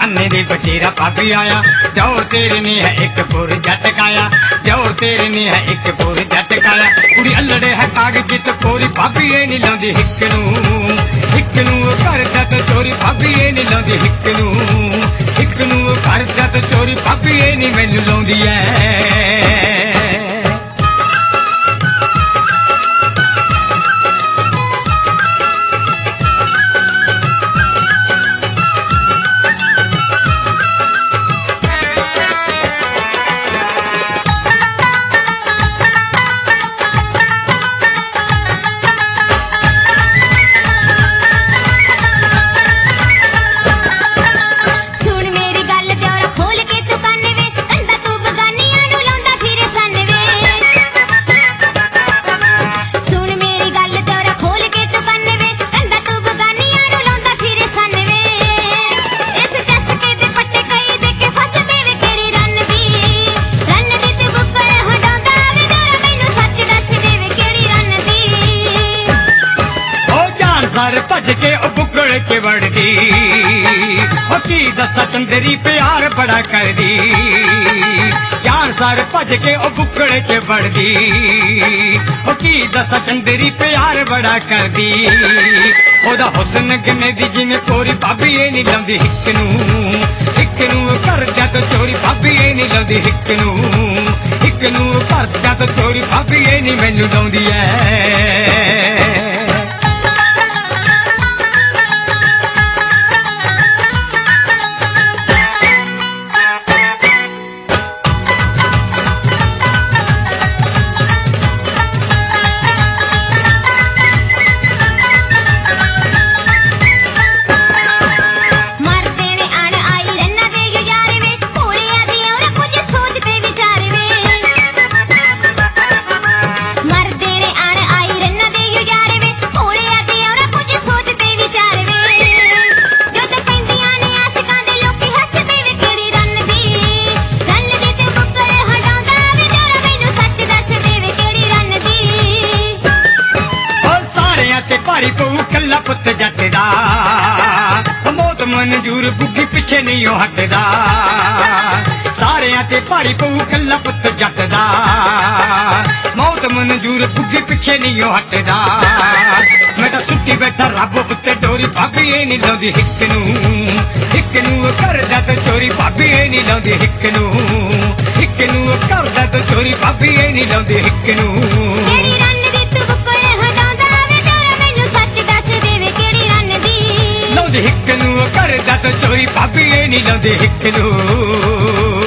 नाने दे बतेरा भाभी आया जोर तेरे ने है एक पुर झटकाया जोर तेरे ने है एक पुर झटकाया कुड़ी अल्लड़े है कागज तो कोरी भाभी ये नी लाउंदी हिक नू करदा तो चोरी भाभी ये नी लाउंदी हिक नू करदा तो चोरी भाभी ये नी मैनू लाउंदी है। सर भज के ओ बुकड़ के वड़दी ओ की दसा चंदरी प्यार बड़ा कर दी जान सर भज के ओ बुकड़ के वड़दी ओ की दसा चंदरी प्यार बड़ा कर दी ओदा हुस्न गने दी जिवें कोरी भाभी ये नी लाउंदी हिक नू करदा तो चोरी भाभी ये नी लाउंदी हिक नू करदा तो चोरी भाभी ये नी मैनू लाउंदी है। भारी पऊ कला पुत जट दा मौत मंजूर बुग्गी पिछे नहीं हटदा सारियां ते भारी पऊ कला पुत जट दा मौत मंजूर बुग्गी पिछे नहीं हटदा मैं तो सुट्टी बैठा रब उत्ते डोरी भाभी ये नी लाउंदी हिक नू करदा तो चोरी भाभी ये नी लाउंदी हिक नू करदा तो चोरी भाभी ये नी लाउंदी हिक नू हिक नू करदा तो चोरी भाभी ये नी लाउंदी हिक नू।